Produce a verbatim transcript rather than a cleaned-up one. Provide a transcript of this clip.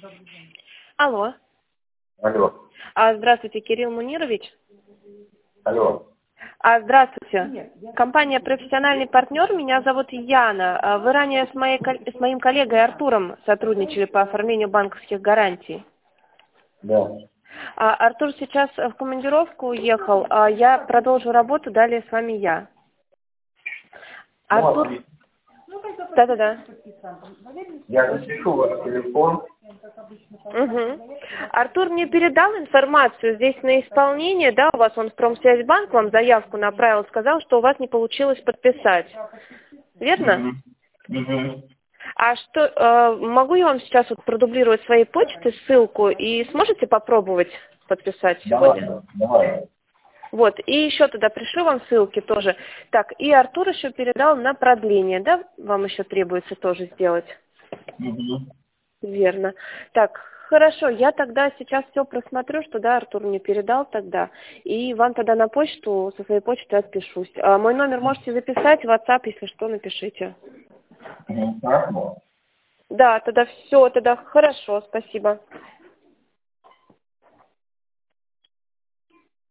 Алло. Алло. А, здравствуйте, Кирилл Мунирович. Алло. А, здравствуйте. Компания «Профессиональный партнер». Меня зовут Яна. А, Вы ранее с, моей, кол- с моим коллегой Артуром сотрудничали по оформлению банковских гарантий. Да. А, Артур сейчас в командировку уехал, а я продолжу работу, далее с вами я. Артур... Ну, Да-да-да. я запишу ваш телефон. Угу. Артур мне передал информацию здесь на исполнение, да, у вас он в Промсвязьбанк вам заявку направил, сказал, что у вас не получилось подписать. Верно? Угу. А что, э, могу я вам сейчас вот продублировать своей почты ссылку и сможете попробовать подписать сегодня? Давай, давай. Вот, и еще туда пришлю вам ссылки тоже. Так, и Артур еще передал на продление, да, вам еще требуется тоже сделать? Угу. Верно. Так, хорошо, я тогда сейчас все просмотрю, что, да, Артур мне передал тогда, и вам тогда на почту, со своей почты отпишусь. А мой номер можете записать, в WhatsApp, если что, напишите. Угу. Хорошо. Да, тогда все, тогда хорошо, спасибо.